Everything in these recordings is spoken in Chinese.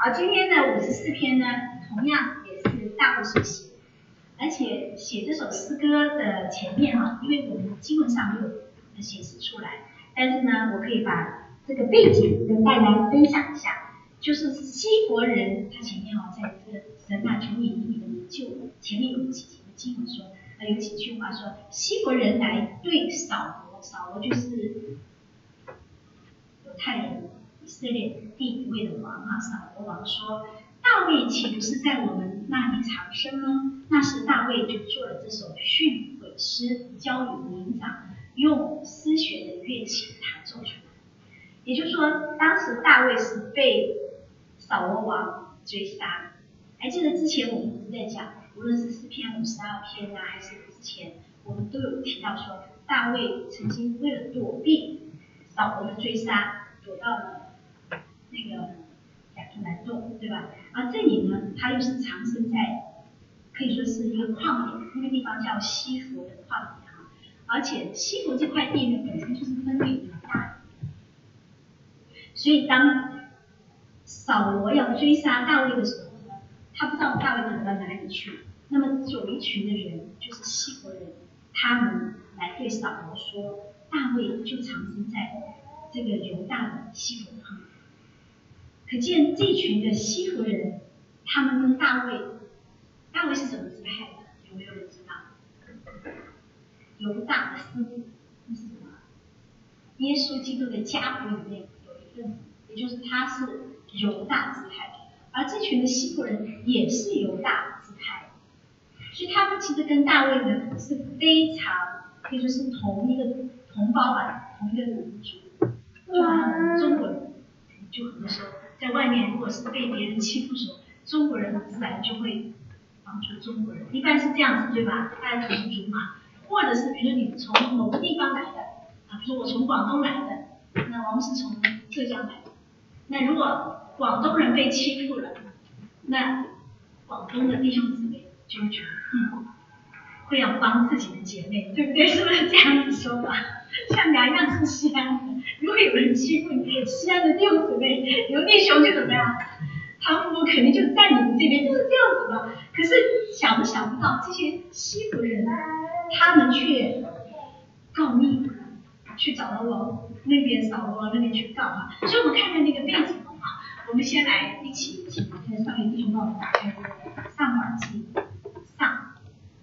好，今天的54篇呢，同样也是大卫所写，而且写这首诗歌的前面因为我们经文上没有显示出来，但是呢，我可以把这个背景跟大家分享一下，就是希伯人他前面在这个神啊，求你以你的名救我，前面有几节的经文说，有几句话说，希伯人来对扫罗，扫罗就是犹太人。以色列第一位的王扫罗王说：“大卫岂不是在我们那里藏身吗？”那时大卫就做了这首训诲诗，交与民长，用丝弦的乐器弹奏出来。也就是说，当时大卫是被扫罗王追杀。还记得之前我们一直在讲，无论是诗篇52篇还是之前，我们都有提到说，大卫曾经为了躲避扫罗的追杀，躲到了那个亚杜兰洞，对吧？而这里呢，他又是藏身在可以说是一个旷野，那个地方叫西弗的旷野而且西弗这块地呢本身就是分为两大，所以当扫罗要追杀大卫的时候呢，他不知道大卫跑到哪里去，那么有一群的人就是西弗人，他们来对扫罗说，大卫就藏身在这个犹大的西弗旷野。可见这群的西弗人，他们跟大卫是什么支派的？有没有人知道？犹大的支部是什么？耶稣基督的家谱里面有一份子，也就是他是犹大支派的，而这群的西弗人也是犹大支派，所以他们其实跟大卫呢是非常可以说是同一个同胞吧，同一个民族，就好像我们中国人就很多时候。在外面，如果是被别人欺负的时候，中国人自然就会帮助中国人，一般是这样子，对吧？大家同族嘛，或者是比如说你从某个地方来的比如说我从广东来的，那王是从浙江来的，那如果广东人被欺负了，那广东的弟兄姊妹就会觉得会要帮自己的姐妹，对不对？是不是这样子说法？像两样是西安的，如果有人欺负你，西安的弟兄姊妹，有弟兄就怎么样？他父母肯定就在你们这边，就是这样子的。可是想不到这些西弗人，他们却告密，去找到我那边扫罗那边去告所以我们看看那个背景我们先来一起看上一弟兄帮我们打开这个撒母耳记上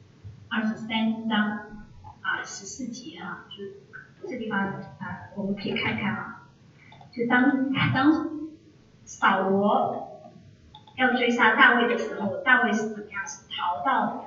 23章14节就是这地方我们可以看看就当扫罗要追杀大卫的时候，大卫是怎么样？是逃到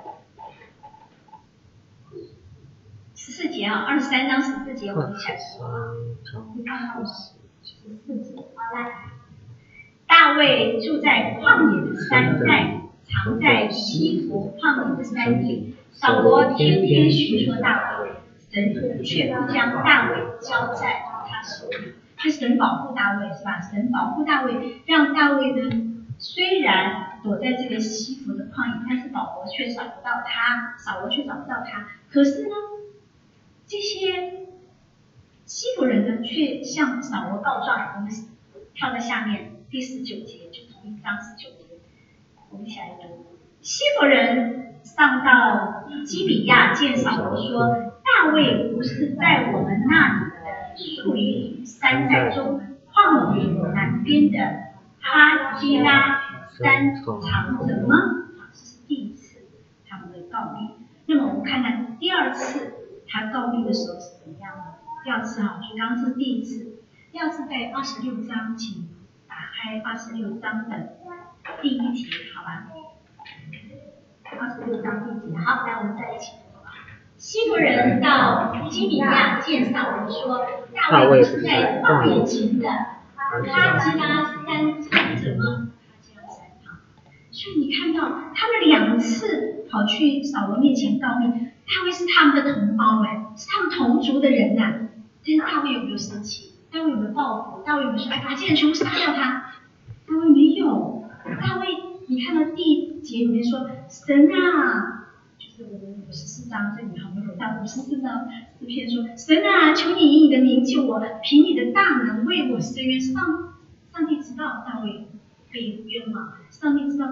14节23章14节，我们一起来说你看到14节来，大卫住在旷野的山寨，藏在西弗旷野的山地。扫罗天天寻说大卫，神却不将大卫交在他手里。是神保护大卫是吧？神保护大卫，让大卫呢虽然躲在这个西弗的旷野，但是扫罗却找不到他。可是呢，这些西弗人呢却向扫罗告状。我们跳在下面第19节，就同一章19节，我们一起来读。西弗人上到基比亚见扫罗说，大卫不是在我们那里的树林山寨中旷野南边的哈基拉山藏着吗？这是第一次他们的告密。那么我们看看第二次他告密的时候是怎么样的。第二次就刚刚是第一次，第二次在26章，请打开26章的第1节，好吧？26章第1节，好，来我们再一起读西弗人到基比亚见扫罗说，大卫是在旷野前的哈基拉山藏着吗？所以你看到他们2次跑去扫罗面前告密，大卫是他们的同胞是他们同族的人但是大卫有没有生气？大卫有没有报复？大卫有没有说把这些人全部杀掉他？大卫没有。大卫你看到第1节里面说，神就是我们54章这里没有到54章诗篇说，神求你以你的名救我，凭你的大能为我伸冤。上帝知道大卫被冤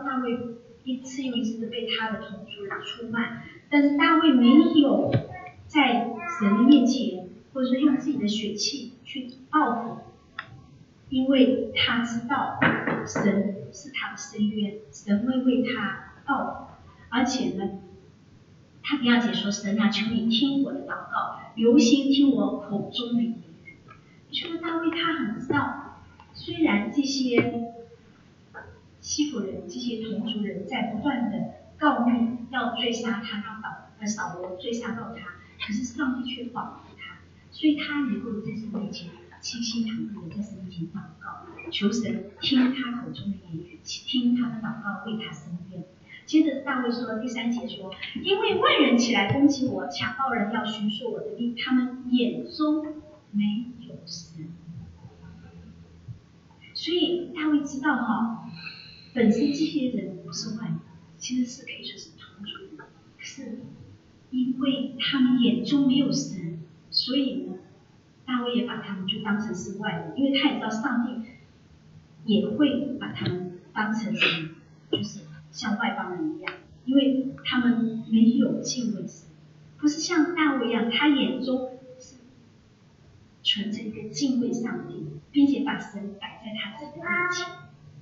大卫一次又一次的被他的同族人出卖，但是大卫没有在神的面前，或者说用自己的血气去报复，因为他知道神是他的深渊，神会为他报复，而且呢，他第2节说：“神啊，求你听我的祷告，留心听我口中的言语。”你说大卫他很知道，虽然这些西弗人、这些同族人在不断的告密，要追杀他，让扫罗追杀到他，可是上帝却保护他，所以他能够在神面前倾心吐意的在神面前祷告，求神听他口中的言语，听他的祷告，为他伸冤。接着大卫说第3节说：“因为万人起来攻击我，强暴人要寻索我的命，他们眼中没有神。”所以大卫知道本身这些人不是外人，其实是可以说是同族人，可是因为他们眼中没有神，所以呢，大卫也把他们就当成是外人，因为他也知道上帝也会把他们当成是就是像外邦人一样，因为他们没有敬畏神，不是像大卫一样，他眼中是存着一个敬畏上帝，并且把神摆在他自己的面前。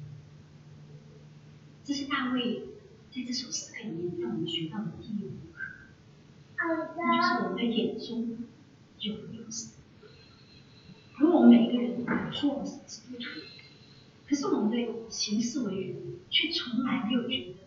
这是大卫在这首诗歌里面让我们学到的第一个课，那就是我们的眼中有没有神。如果我们每一个人说我们是基督徒，可是我们的行事为人却从来没有觉得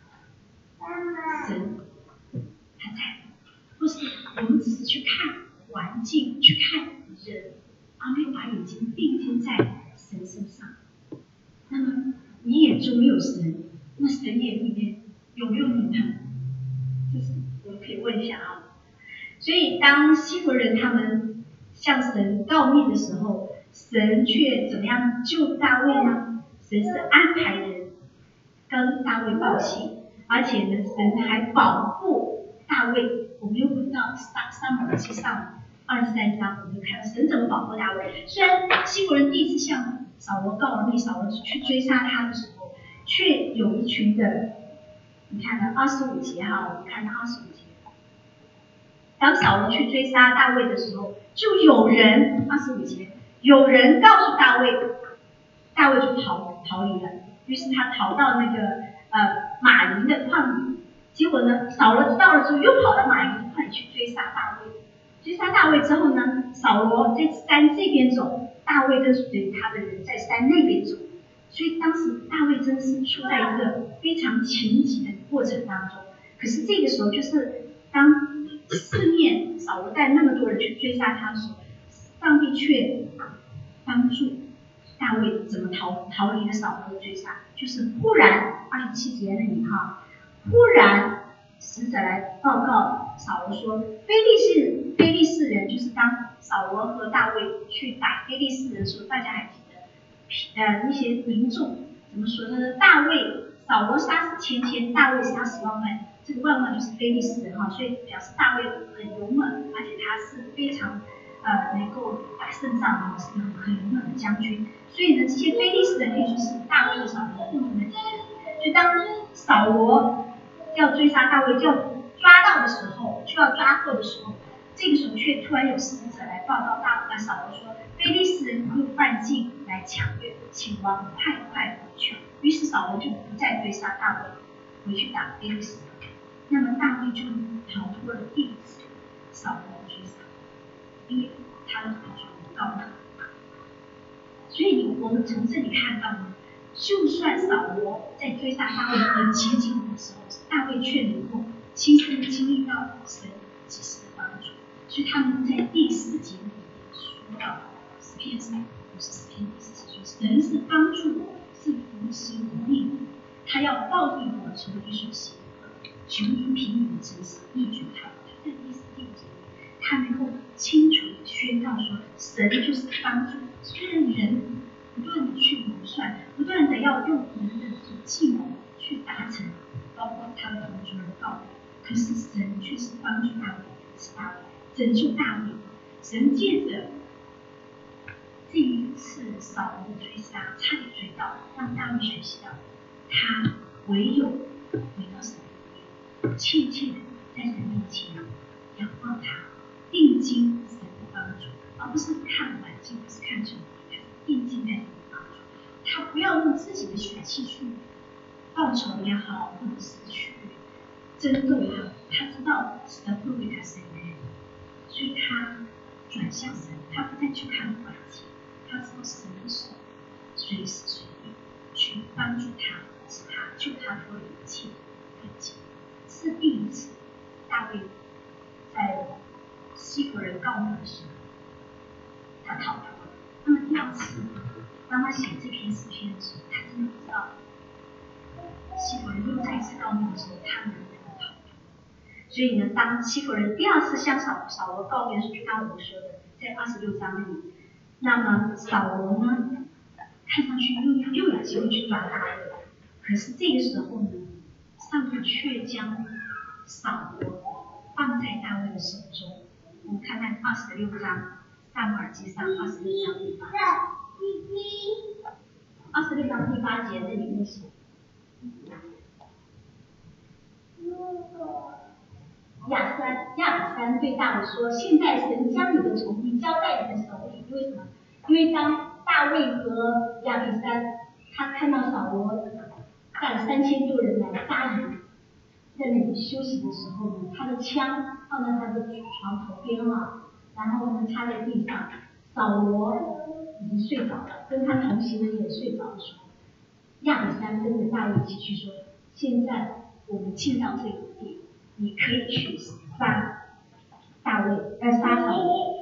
神他在，或是我们只是去看环境，去看人，而没有把眼睛定睛在神身上。那么你眼中没有神，那神眼里面有没有你呢？这是我们可以问一下所以当西弗人他们向神告密的时候，神却怎么样救大卫呢？神是安排人跟大卫报信，而且呢，神还保护大卫。我们又回到撒母耳记上23章，我们就看到神怎么保护大卫。虽然西弗人第一次向扫罗告了密，扫罗去追杀他的时候，却有一群的，你看到25节我们看到25节。当扫罗去追杀大卫的时候，就有人25节，有人告诉大卫，大卫就逃离了。于是他逃到那个马林的旷野。结果呢，扫罗知道了之后，又跑到马林的旷野去追杀大卫。追杀大卫之后呢，扫罗在山这边走，大卫跟随他的人在山那边走。所以当时大卫真是处在一个非常情急的过程当中。可是这个时候，就是当四面扫罗带那么多人去追杀他的时候，上帝却帮助大卫怎么逃离了扫罗的追杀，就是忽然27节那里忽然使者来报告扫罗说，非利士人，就是当扫罗和大卫去打非利士人的时候，大家还记得那些民众怎么说呢？扫罗杀死千千，大卫杀死万万，这个万万就是非利士人所以表示大卫很勇猛，而且他是非常能够打胜仗的，是很勇猛的将军。所以呢，这些非利士人可以说是大卫和扫罗共同的敌人。所以当扫罗要追杀大卫，就要抓到的时候，就要抓获的时候，这个时候却突然有使者来报告扫罗说，非利士人又犯境来抢掠，请王快回去。于是扫罗就不再追杀大卫，回去打非利士人。那么大卫就逃脱了第一次扫罗的追杀，因为他的同族人告他。所以我们从这里看到呢，就算扫罗在追杀大卫和接近的时候，大卫却能够亲身经历到神及时的帮助。所以他们在第4节里面说到诗篇上，54篇第4节说，神是帮助我，是福行无益的，他要报应我从你所行的，求你凭你的诚实医治他。他在第4、第5节他能够清楚地宣告说，神就是帮助。虽然人不断的去谋算，不断的要用人的计谋去达成，包括他的同族人告白，可是神却是帮助大卫，使大卫拯救大卫。神借着这一次扫罗的追杀，差点追到，让大卫学习到他唯有回到神里面，切切的在神面前仰望他，定睛神的帮助，而不是看环境，不是看周围，他是定睛在神的帮助。他不要用自己的血气去报仇也好，或者是去争斗也好，他知道神会为他伸冤，所以他转向神，他不再去看环境，他知道神的手随时随地去帮助他，使他救他脱离一切困境。是第一次，大卫在西弗人告密的时候，他逃脱了。那么第二次，当他写这篇诗篇的时候，他真的不知道西弗人又再次告密的时候，他能不能逃脱。所以呢，当西弗人第二次向扫罗告密的时候，就刚我们说的，在26章那里，那么扫罗呢，看上去又有机会去抓大卫，可是这个时候呢，上帝却将扫罗放在大卫的手中。我们看看26章，撒母耳记上26章第8节，26章第8节这里面写，亚比山对大卫说：“现在神将你的仇敌交在你的手里，因为什么？因为当大卫和亚比山他看到扫罗带3000多人来扎营，在那里休息的时候呢，他的枪放在他的床头边了，然后呢插在地上。扫罗已经睡着了，跟他同行的人也睡着的时候，亚比山跟着大卫一起去说：现在我们进到这个地，你可以去杀大卫，杀扫罗。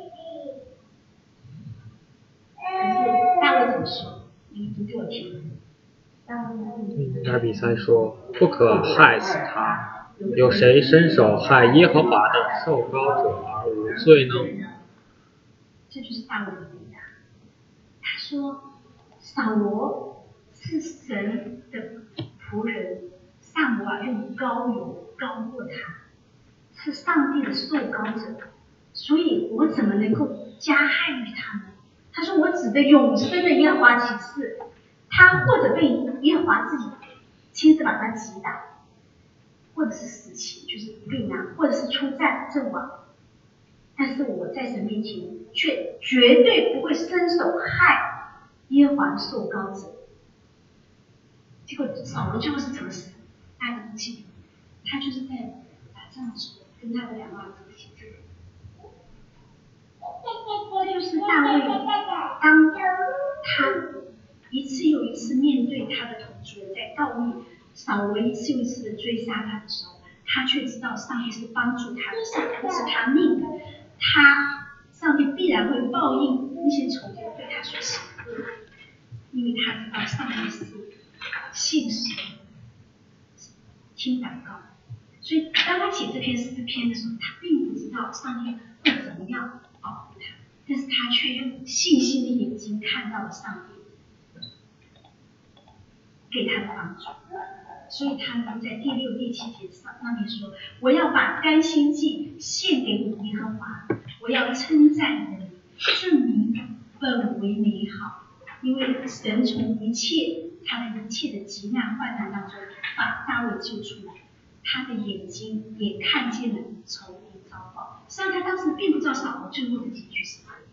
可是大卫怎么说？你读给我听。 亚比塞说：“不可害死他，有谁伸手害耶和华的受膏者而无罪呢？” 这就是大卫的回答。他说：“扫罗是神的仆人，撒母耳用膏油膏过他，是上帝的受膏者，所以我怎么能够加害于他呢？”他说：“我指的永生的耶和华起誓，他或者被耶和华自己亲自把他击打，或者是死期，就是病啊，或者是出战阵亡。但是我在神面前却绝对不会伸手害耶和华受膏者。”结果扫罗最后是怎么死？大家记不记得？他就是在打仗的时候跟他的2个儿子一起死。这就是大卫，当他一次又一次面对他的同族人在告密，扫罗一次又一次的追杀他的时候，他却知道上帝是帮助他的，上帝是他命的，上帝必然会报应那些仇敌对他所行的恶，因为他知道上帝是信实听祷告。所以当他写这篇诗篇的时候，他并不知道上帝会怎么样保护他，但是他却用信心的眼睛看到了上帝给他的帮助。所以他能在第6、第7节上面说：“我要把甘心祭献给你，耶和华，我要称赞你的名，这名本为美好，因为神从他的一切的急难患难当中把大卫救出来，他的眼睛也看见了仇敌遭报。”虽然他当时并不知道扫罗最后的结局是什么，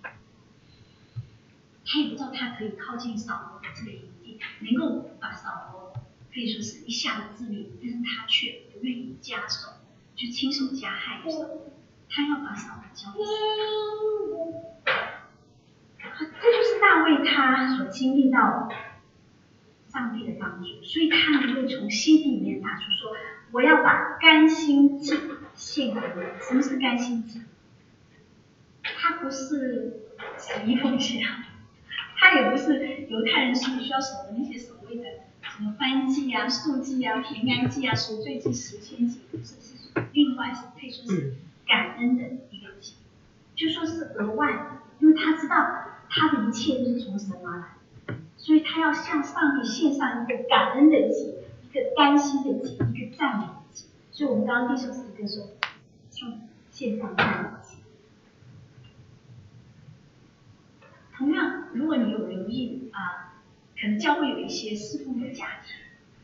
他也不知道他可以靠近扫罗的这个营地，能够把扫罗可以说是一下子治愈，但是他却不愿意加手，就亲手加害于扫罗，他要把扫罗交给神。这就是大卫他所经历到上帝的帮助，所以他能够从心底里面打出说：“我要把甘心祭献给你。”什么是甘心祭？它不是洗衣服祭啊，它也不是犹太人需要守的那些所谓的什么燔祭啊、素祭啊、平安祭啊、赎罪祭、10天祭，是另外可以说是感恩的一个祭，就说是额外的，因为他知道他的一切都是从神而来，所以他要向上帝献上一个感恩的祭，一个甘心的祭，一个赞美的祭。所以我们刚刚第一首诗歌说，献上赞美祭。同样，如果你有留意可能教会有一些侍奉的家庭，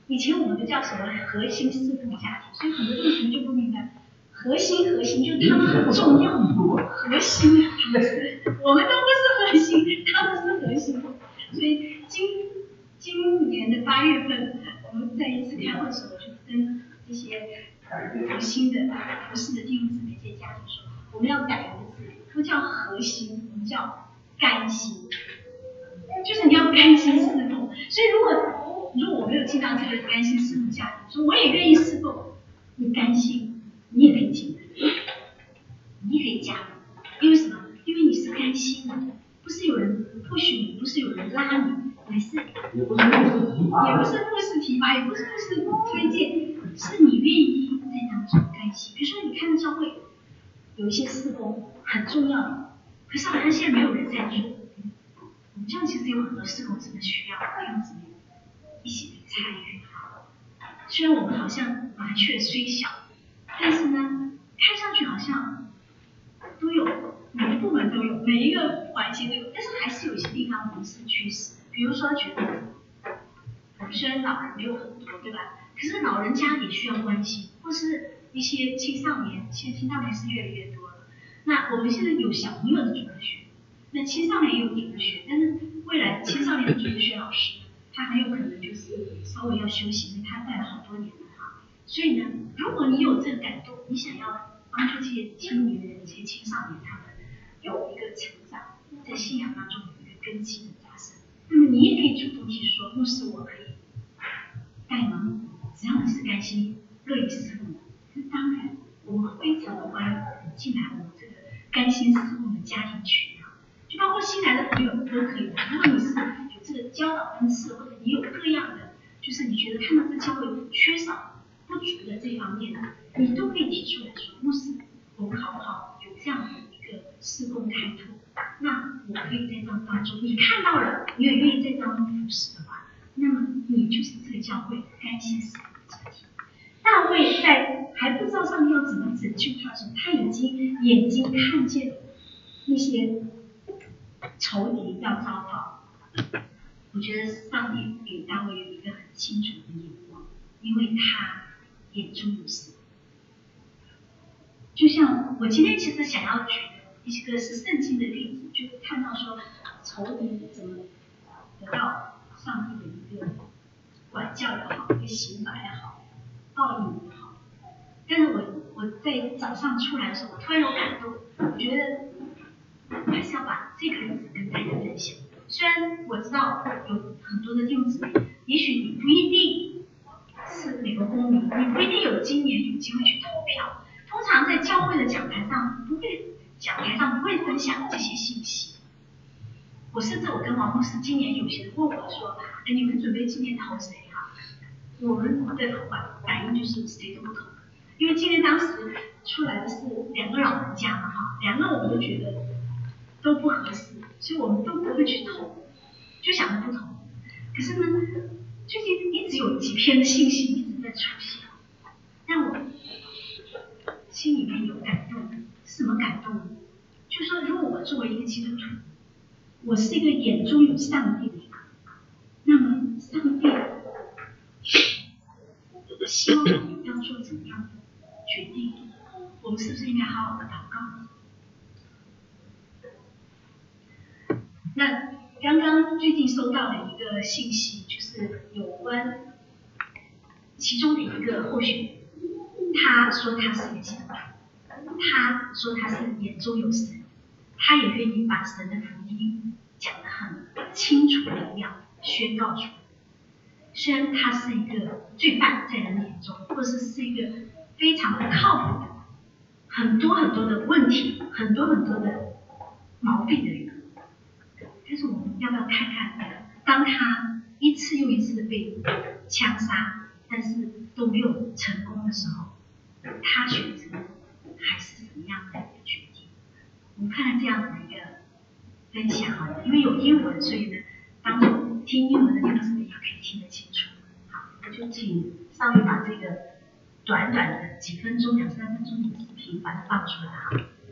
以前我们都叫什么核心四部家庭，所以很多弟兄就不明白，核心就是他们很重要，核心我们都不是核心，他们是核心，所以今年的8月份，我们在一次开会的时候，就跟这些核心的服侍的弟兄姊妹这些家庭说，我们要改一个字，不叫核心，我们叫甘心，就是你要甘心侍奉。所以如果我没有进到这个甘心侍奉家庭，说我也愿意侍奉，你甘心，你也可以进来，你也可以加入，因为什么？因为你是甘心的，不是有人push你，不是有人拉你，还是也不是牧师提拔，也不是牧师推荐，是你愿意在当中甘心。比如说你看到教会有一些事工很重要，可是好像现在没有人在做。我们这样其实有很多事工真的需要弟兄姊妹一起来参与。虽然我们好像麻雀虽小，但是呢，看上去好像都有，每个部门都有，每一个环节都有，但是还是有一些地方我们是缺失。比如说觉得我们虽然老人没有很多，对吧？可是老人家也需要关心，或是一些青少年，现在青少年是越来越多了。那我们现在有小朋友的主日学，那青少年也有主日学，但是未来青少年的主日学老师，他很有可能就是稍微要休息，因为他带了好多年了哈。所以呢，如果你有这个感动，你想要帮助这些青年人、这些青少年，他们有一个成长，在信仰当中有一个根基的扎深，那么你也可以主动提出说，牧师，我可以带吗？只要你是甘心乐意侍奉的，那当然我们非常的欢迎进来我们这个甘心侍奉的家庭群啊，就包括新来的朋友都可以的。如果你是有这个教导恩赐，或者你有各样的，就是你觉得看到这教会缺少不足的这方面的，你都可以提出来说，牧师，我们好不好有这样的一个事工开拓？那我可以在这当中，你看到了，你也愿意在当中服侍的话，那么你就是这个教会甘心侍奉的家庭。大卫在还不知道上帝要怎么拯救他的时候，他已经眼睛看见了那些仇敌要遭报。我觉得上帝给大卫有一个很清楚的眼光，因为他眼中有神。就像我今天其实想要举的一个是圣经的例子，就看到说仇敌怎么得到上帝的一个管教也好，一个刑罚也好，报应也好。但是我在早上出来的时候，我突然有感动，我觉得还是要把这个例子跟大家分享。虽然我知道有很多的弟兄姊妹，也许你不一定是美国公民，你不一定有今年有机会去投票。通常在教会的讲台上不会分享这些信息。我甚至跟王牧师今年有些人问我说，哎，你们准备今年投谁啊？我们的反应就是谁都不投，因为今年当时出来的是2个老人家嘛哈，2个我们都觉得都不合适，所以我们都不会去投，就想着不投。可是呢，最近一直有几篇的信息一直在出现，让我心里面有感动。是什么感动呢？就是说，如果我作为一个基督徒，我是一个眼中有上帝的人，那么上帝希望我们要做怎么样的决定？我们是不是应该好好的祷告？那刚刚最近收到的一个信息，就是有关其中的一个候选人，他说他是一个基督徒，他说他是眼中有神，他也愿意把神的福音讲得很清楚明了，宣告出来。虽然他是一个罪犯在人眼中，或者是一个非常不靠谱的，很多很多的问题，很多很多的毛病的人，但是我们要不要看看，当他一次又一次的被枪杀，但是都没有成功的时候，他选择还是什么样的一个决定？我们看看这样的一个分享啊，因为有英文，所以呢，当中听英文的弟兄姊妹也可以听得清楚。好，我就请上面把这个短短的几分钟、2-3分钟的视频把它放出来啊。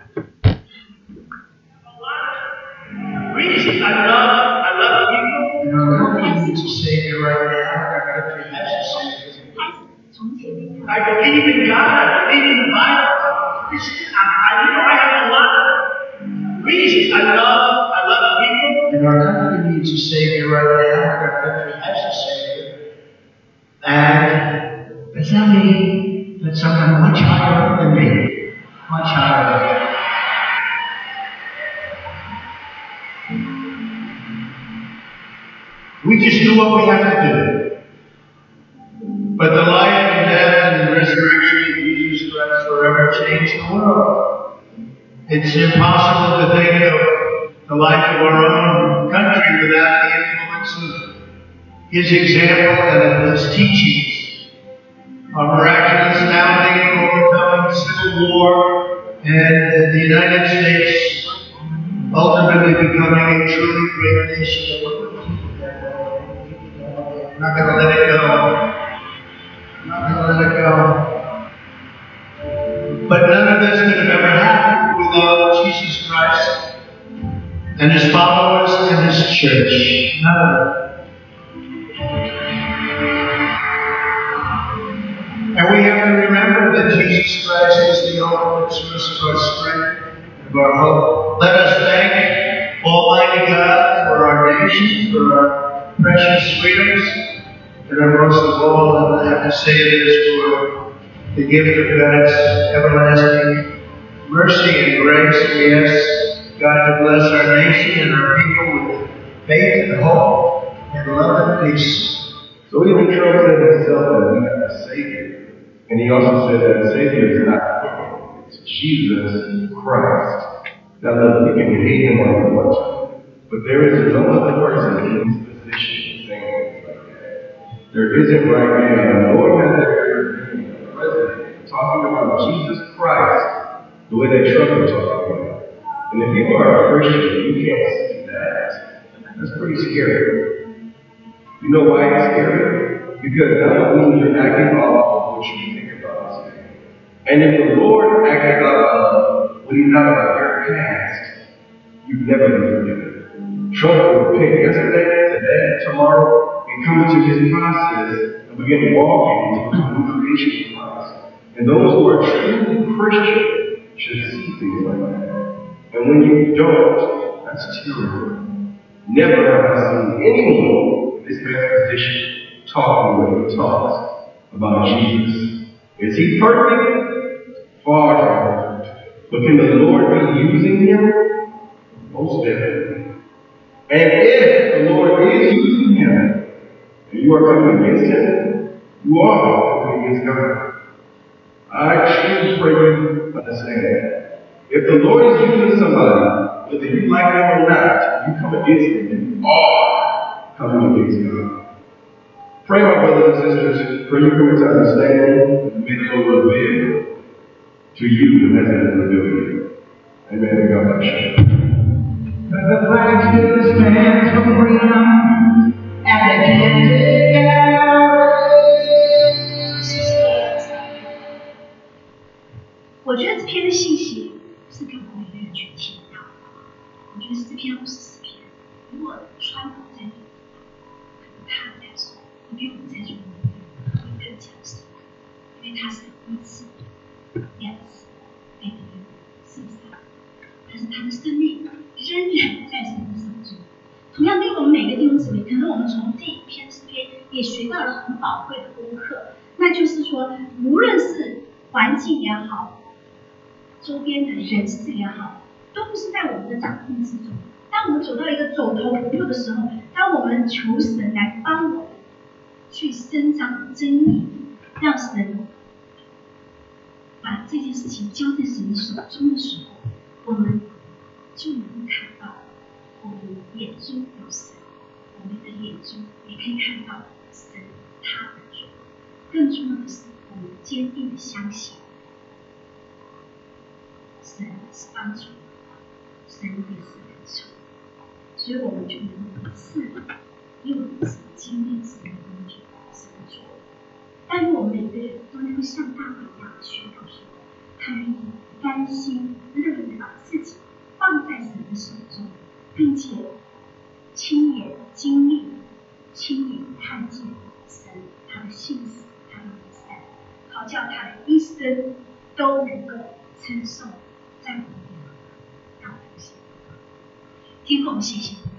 Reason I love you. No message to say right now. I believe in God. I believe in the Bible. I'm a Christian. I have a lot of reasons. I love people. And our country needs a Savior right now. Our country has a Savior. And does that mean that someone much higher than me, much higher than me, we just do what we have to do. But the life and death and the resurrection of Jesus Christ forever changed the world. It's impossible to think of the life of our own country without the influence of his example and of his teachings. Our miraculous founding, overcoming civil war, and the United States ultimately becoming a truly great nation. I'm not going to let it go. I'm not going to let it go. But none of this could have ever happened without Jesus Christ and his followers and his church. None of it. And we have to remember that Jesus Christ is the ultimate source of our strength and of our hope. Let us thank Almighty God for our nation, for our precious freedoms, and most of all, I have to say this, for the gift of God's everlasting mercy and grace. We ask God to bless our nation and our people with faith and hope and love and peace. So even Trump said himself that we have a Savior. And he also said that the Savior is not him, it's Jesus Christ. Now look, you can hate him all you want to, but there is no other person in his position saying things like that. There isn't right now, nor has there ever been a president talking about Jesus Christ the way that Trump is talking about. And if you are a Christian, you can't see that. That's pretty scary. You know why it's scary? Because that means you're acting off of what you think about this. And if the Lord acted out of what he thought about your past, you've never been forgiven. Trump will repent yesterday, today, tomorrow, and come into his process and begin walking into the new creation of Christ. And those who are truly Christian should see things like that. And when you don't, that's terrible. Never have I seen anyone in this man's position talking the way he talks about Jesus. Is he perfect? Far from perfect. But can the Lord be using him? Most definitely. And if the Lord is using him, and you are coming against him, you are coming against God. I truly pray you understand that. If the Lord is using somebody, whether you like them or not, you come against them, you are coming against God. Pray, my brothers and sisters, pray you come into understanding and may the Lord reveal to you what has been revealed to you. Amen. And God bless you. But the flag still stands for freedom, and they can't take it away. 我觉得这篇的信息是给我们每个人去听到。我觉得诗篇54篇，如果川普在做，可能他的感受会比我们在做的会更加深，因为他是1次、2次被敌人射杀，但是他的生命仍然在神的手中。同样对我们每个弟兄姊妹，可能我们从这一篇诗篇也学到了很宝贵的功课，那就是说，无论是环境也好，周边的人事也好，都不是在我们的掌控之中。当我们走到一个走投无路的时候，当我们求神来帮我们去伸张真理，让神把这件事情交在神的手中的时候，我们就能看到我们眼中有神，我们的眼中也可以看到神他的作为。更重要的是，我们坚定的相信神是帮助，神也是恩宠，所以我们就能一次又一次经历神的工作，神的作为。但愿我们每个人都能够像大卫一样宣告说，他愿意甘心乐意的把自己放在神的手中，并且亲眼经历、亲眼看见神他的信实、他的美善好叫他的一生都能够称颂赞美你，让我们信。天父，谢谢你。